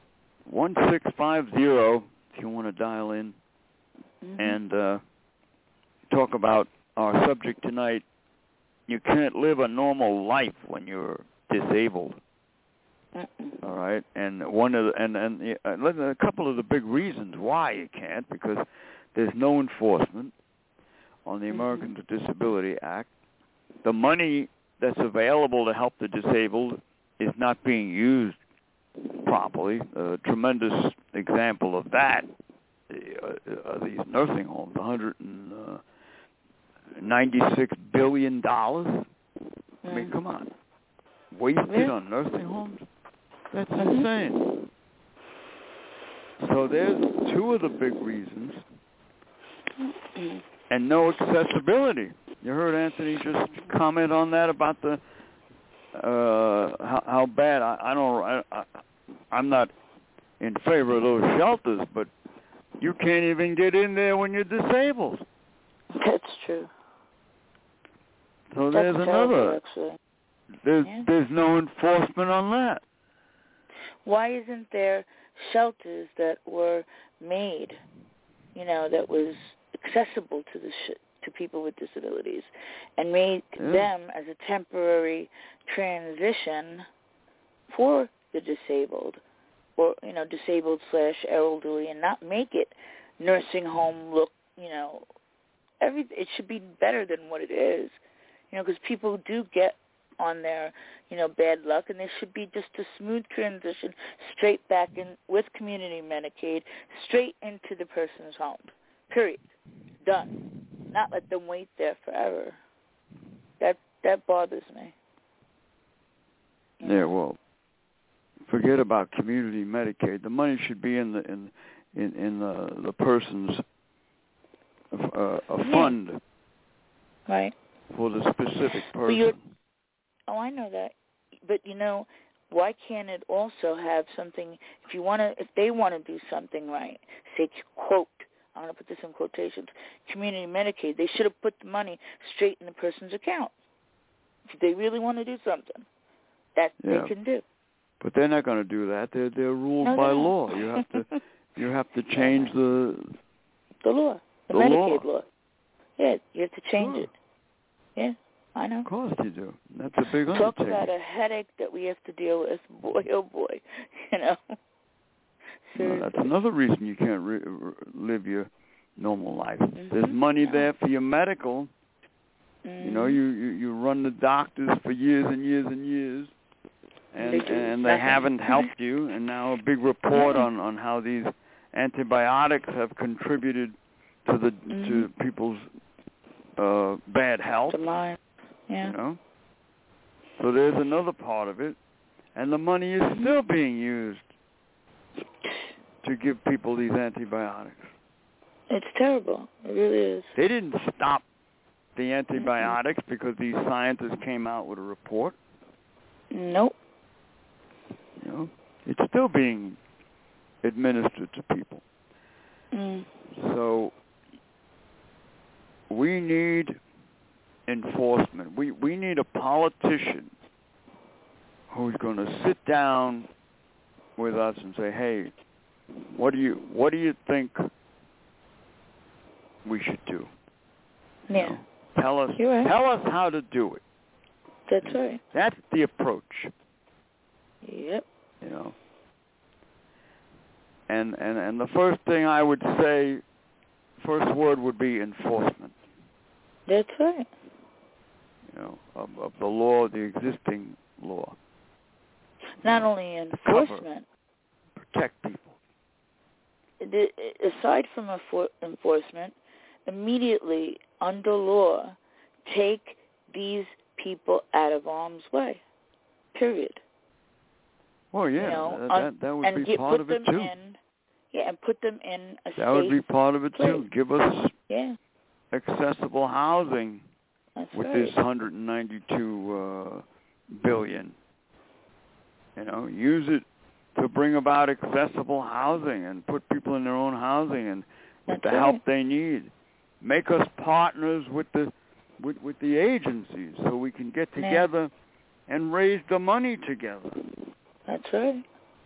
S2: if you want to dial in and talk about our subject tonight. You can't live a normal life when you're disabled. All right, and one of the, a couple of the big reasons why you can't, because there's no enforcement on the Americans with Disability Act. The money that's available to help the disabled is not being used properly. A tremendous example of that are these nursing homes, $196 billion. I mean, come on. Wasted on nursing homes? That's insane. So there's two of the big reasons. And no accessibility. You heard Anthony just comment on that about the how bad. I'm not in favor of those shelters, but you can't even get in there when you're disabled.
S3: That's true.
S2: So there's another. There's no enforcement on that.
S3: Why isn't there shelters that were made, that was accessible to to people with disabilities, and made them as a temporary transition for the disabled, or disabled / elderly, and not make it nursing home look, it should be better than what it is, because people do get on their, bad luck, and there should be just a smooth transition straight back in with community Medicaid, straight into the person's home. Period. Done. Not let them wait there forever. That bothers me.
S2: Yeah, well, forget about community Medicaid. The money should be in the person's a fund,
S3: right,
S2: for the specific person.
S3: I know that, but why can't it also have something? If they want to do something right, say, quote, I'm going to put this in quotations, community Medicaid, they should have put the money straight in the person's account. If they really want to do something, that they can do.
S2: But they're not going to do that. They're ruled by law. You have to change the
S3: law, the Medicaid law. Yeah, you have to change it. Yeah, I know.
S2: Of course you do. That's a big undertaking.
S3: Talk about a headache that we have to deal with. Boy, oh boy,
S2: No, that's another reason you can't live your normal life. There's money there for your medical. You run the doctors for years and years and years, and they haven't helped you. And now a big report on how these antibiotics have contributed to to people's bad health.
S3: To mine. Yeah.
S2: So there's another part of it, and the money is still being used to give people these antibiotics.
S3: It's terrible. It really is.
S2: They didn't stop the antibiotics because these scientists came out with a report.
S3: Nope.
S2: It's still being administered to people. So we need enforcement. We need a politician who's going to sit down with us and say, "Hey, what do you think we should do?
S3: Yeah.
S2: Tell us how to do it."
S3: That's right.
S2: That's the approach.
S3: Yep.
S2: And the first thing I would say, first word would be enforcement.
S3: That's right.
S2: Of the law, the existing law.
S3: Not only enforcement.
S2: Protect people.
S3: Aside from enforcement, immediately under law, take these people out of harm's way. Period.
S2: Well, yeah, that would be part of it too.
S3: And put them in a safe
S2: That would be part of it too. Give us accessible housing.
S3: That's
S2: with
S3: right.
S2: this $192 billion. Use it to bring about accessible housing and put people in their own housing and with the help they need. Make us partners with the agencies so we can get together and raise the money together.
S3: That's right.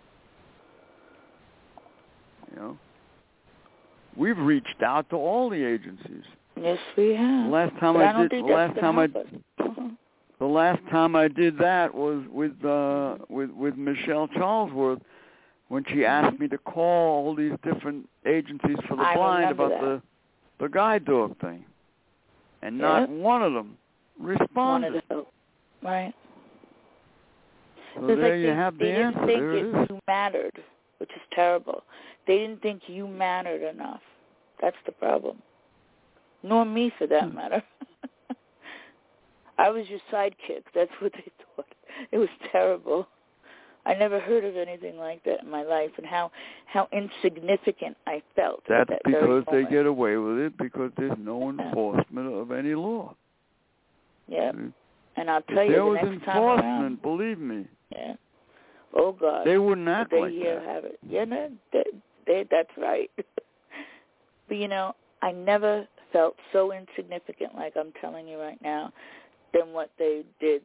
S2: We've reached out to all the agencies.
S3: Yes, we have.
S2: Last time The last time I did that was with Michelle Charlesworth, when she asked me to call all these different agencies for the blind about the guide dog thing, and not one of them responded.
S3: Right.
S2: So there you have the answer.
S3: They
S2: there
S3: didn't think you mattered, which is terrible. They didn't think you mattered enough. That's the problem. Nor me, for that matter. I was your sidekick. That's what they thought. It was terrible. I never heard of anything like that in my life, and how insignificant I felt.
S2: That's
S3: that
S2: because they get away with it because there's no enforcement of any law.
S3: Yeah. And I'll tell you, the next time around,
S2: there was enforcement, believe me.
S3: Yeah. Oh God.
S2: They wouldn't act like that.
S3: Have it. Yeah, no, that's right. But I never felt so insignificant, like I'm telling you right now, than what they did,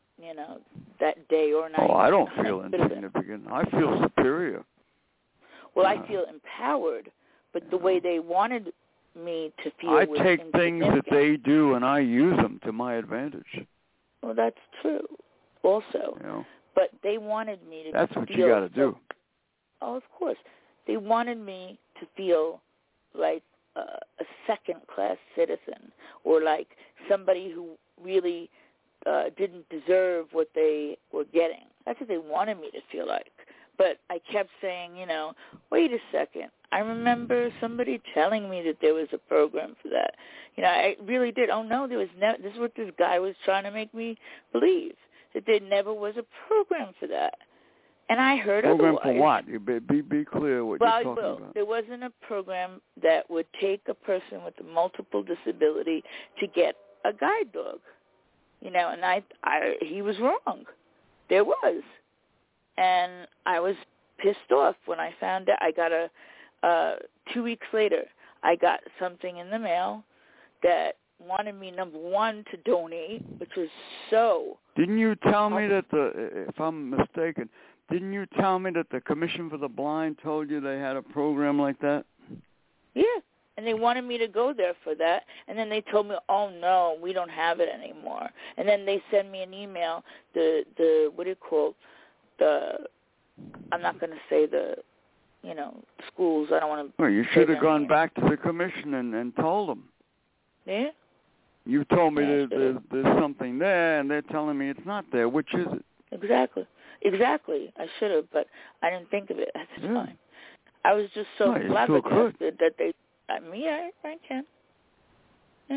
S3: that day or night.
S2: Oh, I don't feel insignificant. I feel superior.
S3: Well, I feel empowered, but the way they wanted me to feel
S2: I
S3: was
S2: take things that they do and I use them to my advantage.
S3: Well, that's true also. But they wanted me to
S2: That's what you got to do.
S3: Oh, of course. They wanted me to feel like a second-class citizen, or like somebody who really didn't deserve what they were getting. That's what they wanted me to feel like. But I kept saying, wait a second. I remember somebody telling me that there was a program for that. I really did. Oh, no, there was never. This is what this guy was trying to make me believe, that there never was a program for that. And I heard
S2: program
S3: otherwise.
S2: For what? You be clear what you're talking about.
S3: There wasn't a program that would take a person with a multiple disability to get a guide dog. And he was wrong. There was. And I was pissed off when I found out. I got 2 weeks later, I got something in the mail that wanted me, number one, to donate, which was so...
S2: Didn't you tell me that if I'm mistaken, didn't you tell me that the Commission for the Blind told you they had a program like that?
S3: Yeah, and they wanted me to go there for that, and then they told me, oh, no, we don't have it anymore. And then they send me an email, what do you call it, I'm not going to say the, schools, I don't want to...
S2: Well, you should have gone back to the Commission and told them.
S3: Yeah?
S2: You told me there's something there, and they're telling me it's not there. Which is it?
S3: Exactly. I should have, but I didn't think of it at the time. I was just so flabbergasted that they... I can. Yeah.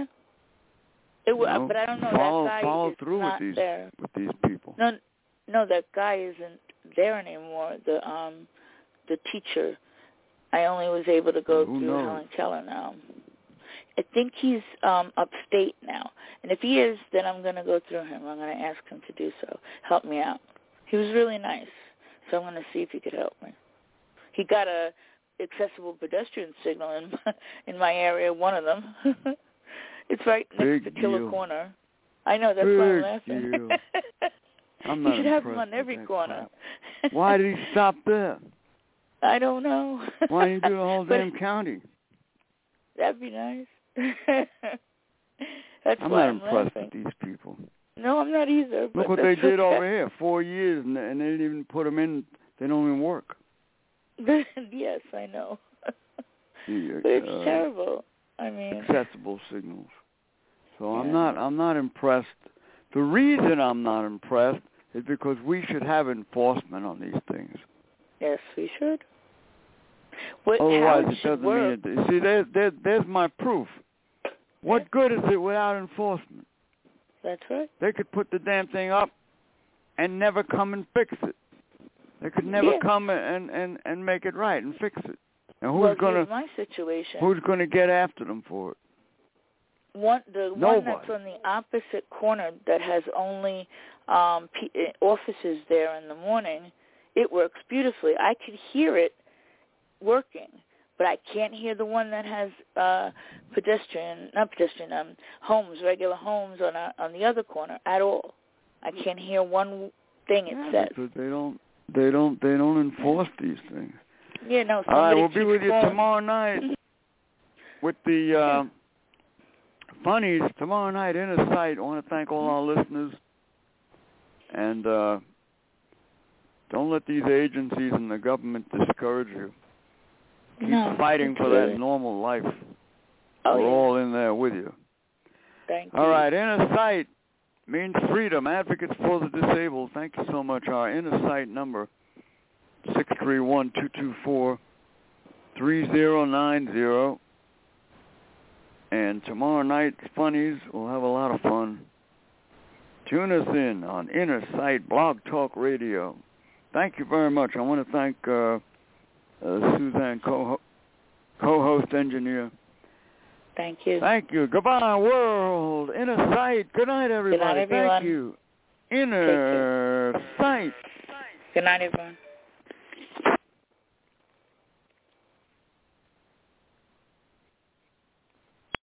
S3: But I don't know. That guy
S2: follow
S3: is
S2: through
S3: not there.
S2: With these people.
S3: No, that guy isn't there anymore. The teacher. I only was able to go through Helen Keller now. I think he's upstate now. And if he is, then I'm going to go through him. I'm going to ask him to do so. Help me out. He was really nice. So I'm going to see if he could help me. He got a accessible pedestrian signal in my area, one of them. It's right next to Killer Corner. I know, that's why I'm laughing.
S2: I'm not
S3: you should have him on every corner.
S2: Why did he stop there?
S3: I don't know.
S2: Why didn't you do the whole damn county?
S3: That'd be nice.
S2: I'm not impressed with these people.
S3: No, I'm not either.
S2: Look what they did over here. 4 years, and they didn't even put them in. They don't even work.
S3: Yes, I know. But it's terrible. I mean,
S2: accessible signals. So I'm not impressed. The reason I'm not impressed is because we should have enforcement on these things.
S3: Yes, we should.
S2: Otherwise, it doesn't mean it. See, there's my proof. What good is it without enforcement?
S3: That's right.
S2: They could put the damn thing up and never come and fix it. They could never come and make it right and fix it. And who's
S3: my situation.
S2: Who's going to get after them for it?
S3: One that's on the opposite corner that has only offices there in the morning, it works beautifully. I could hear it working, but I can't hear the one that has homes, regular homes on the other corner at all. I can't hear one thing it says.
S2: Because they don't enforce these things.
S3: Yeah, no.
S2: All right, we'll be with you tomorrow night with the funnies. Tomorrow night, Inner Sight. I want to thank all our listeners. And don't let these agencies and the government discourage you. Keep fighting for that normal life. We're all in there with you.
S3: Thank you.
S2: All right, Inner Sight means freedom. Advocates for the disabled. Thank you so much. Our Inner Sight number, 631-224-3090. And tomorrow night's funnies, we'll have a lot of fun. Tune us in on Inner Sight Blog Talk Radio. Thank you very much. I want to thank Suzanne, co-host engineer.
S3: Thank you.
S2: Thank you. Goodbye, world. Inner Sight. Good night, everybody.
S3: Good night, everyone.
S2: Thank you. Inner Sight.
S3: Good night, everyone.